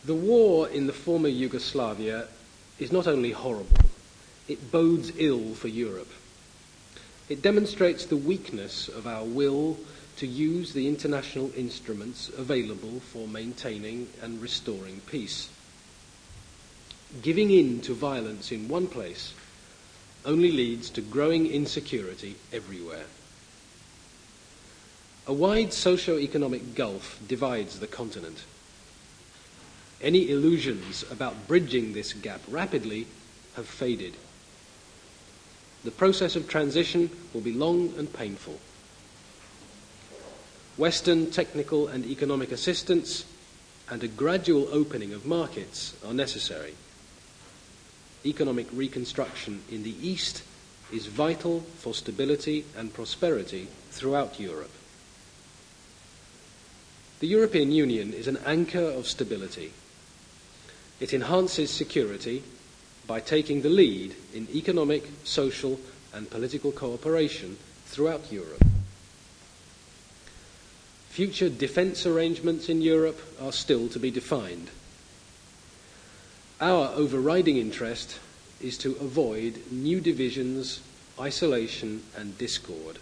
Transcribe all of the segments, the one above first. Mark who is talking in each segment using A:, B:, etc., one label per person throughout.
A: The war in the former Yugoslavia is not only horrible, it bodes ill for Europe. It demonstrates the weakness of our will to use the international instruments available for maintaining and restoring peace. Giving in to violence in one place only leads to growing insecurity everywhere. A wide socio-economic gulf divides the continent. Any illusions about bridging this gap rapidly have faded. The process of transition will be long and painful. Western technical and economic assistance and a gradual opening of markets are necessary. Economic reconstruction in the East is vital for stability and prosperity throughout Europe. The European Union is an anchor of stability. It enhances security by taking the lead in economic, social, and political cooperation throughout Europe. Future defence arrangements in Europe are still to be defined. Our overriding interest is to avoid new divisions, isolation, and discord.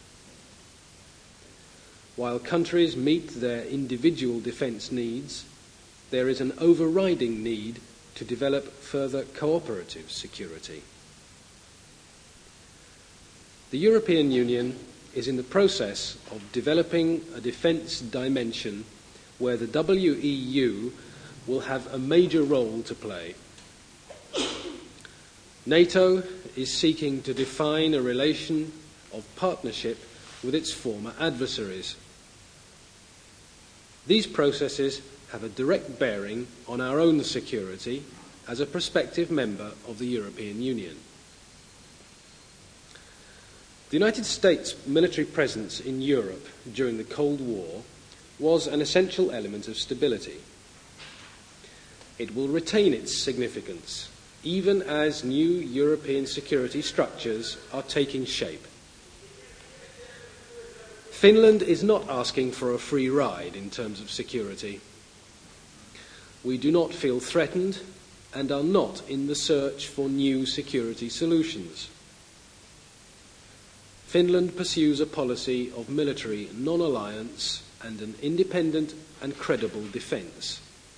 A: While countries meet their individual defence needs, there is an overriding need to develop further cooperative security. The European Union is in the process of developing a defence dimension where the WEU will have a major role to play. NATO is seeking to define a relation of partnership with its former adversaries. These processes have a direct bearing on our own security as a prospective member of the European Union. The United States' military presence in Europe during the Cold War was an essential element of stability. It will retain its significance even as new European security structures are taking shape. Finland is not asking for a free ride in terms of security. We do not feel threatened and are not in the search for new security solutions. Finland pursues a policy of military non-alliance and an independent and credible defence.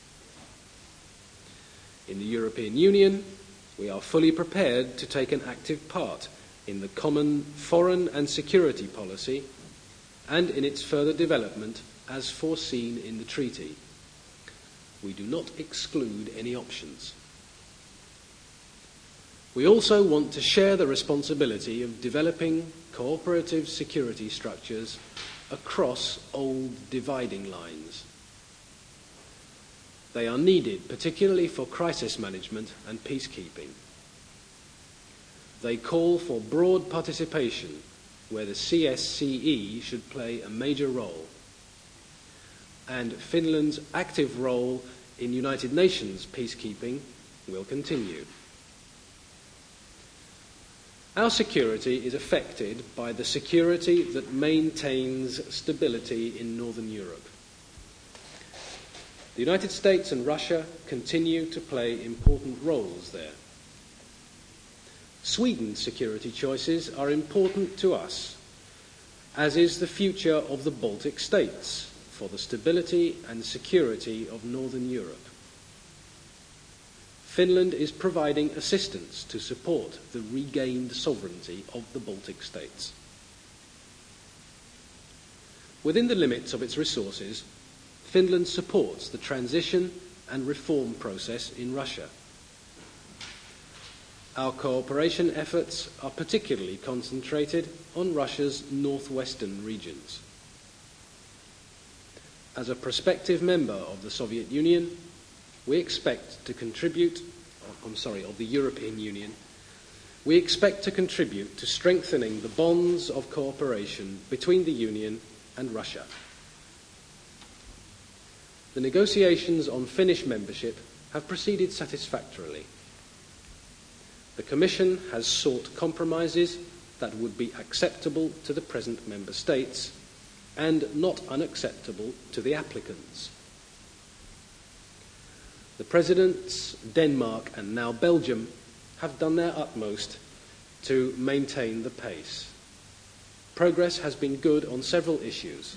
A: In the European Union, we are fully prepared to take an active part in the common foreign and security policy and in its further development as foreseen in the treaty. We do not exclude any options. We also want to share the responsibility of developing cooperative security structures across old dividing lines. They are needed, particularly for crisis management and peacekeeping. They call for broad participation, where the CSCE should play a major role, and Finland's active role in United Nations peacekeeping will continue. Our security is affected by the security that maintains stability in Northern Europe. The United States and Russia continue to play important roles there. Sweden's security choices are important to us, as is the future of the Baltic states for the stability and security of Northern Europe. Finland is providing assistance to support the regained sovereignty of the Baltic states. Within the limits of its resources, Finland supports the transition and reform process in Russia. Our cooperation efforts are particularly concentrated on Russia's northwestern regions. As a prospective member of the Soviet Union, we expect to contribute, of the European Union, we expect to contribute to strengthening the bonds of cooperation between the Union and Russia. The negotiations on Finnish membership have proceeded satisfactorily. The Commission has sought compromises that would be acceptable to the present member states and not unacceptable to the applicants. The presidents, Denmark and now Belgium, have done their utmost to maintain the pace. Progress has been good on several issues.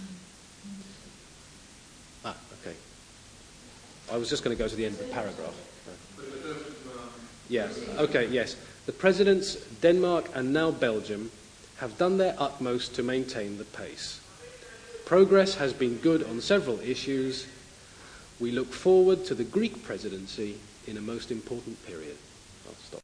A: Okay. I was just going to go to the end of the paragraph. Yeah, okay, yes. The presidents, Denmark and now Belgium, have done their utmost to maintain the pace. Progress has been good on several issues. We look forward to the Greek presidency in a most important period. I'll stop.